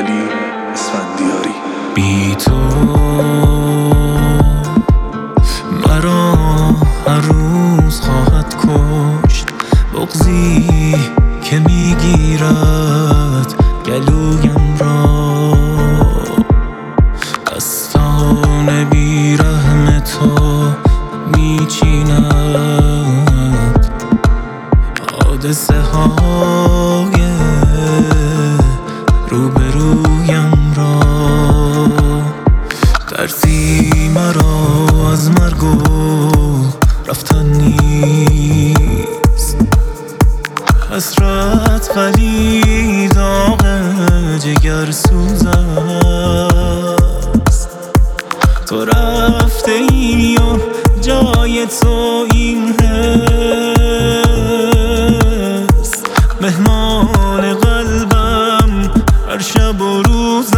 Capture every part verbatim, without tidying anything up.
علی اسفندیاری. بی تو مرا هر روز خواهد کشت بغضی که میگیرد گلویم را. دستان بی رحم تو میچیند حادثه های روبرویم را. ترسی مرا از مرگ و رفتن نیست، حسرت ولی داغ جگر سوز است. تو رفته ای و جای تو این حس مهمان قلبم هر شب و روز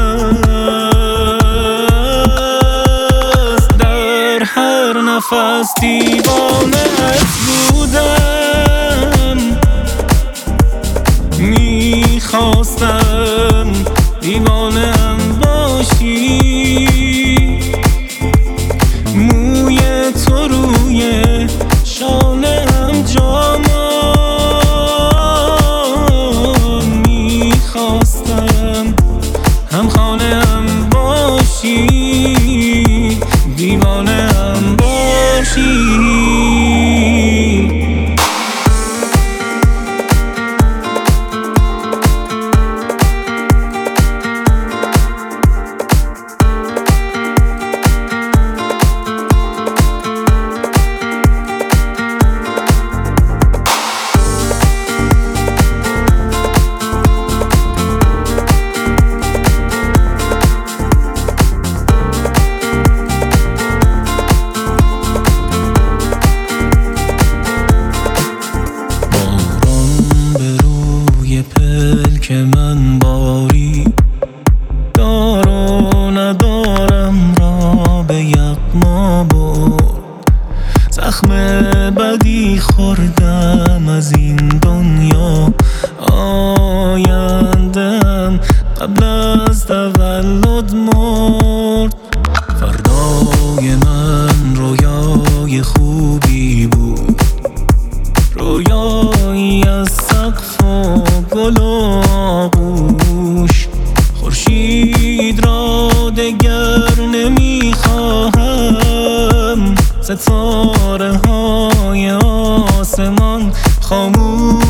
است. در هر نفس دیوانه‌ات بودم، میخواستم دیوانه‌ام باشی. موی تو روی شانه‌ام جا ماند، میخواستم هم خانه‌ام باشی، دیوانه‌ام باشی. که من باری دار و ندارم را به یغما برد. زخم بدی خوردم از این دنیا، آینده‌ام قبل از تولد مرد. فردای من رویای خوبی بود، رویایی از سقف و گل و آغوش. خورشید را دگر نمیخواهم، ستاره های آسمان خاموش.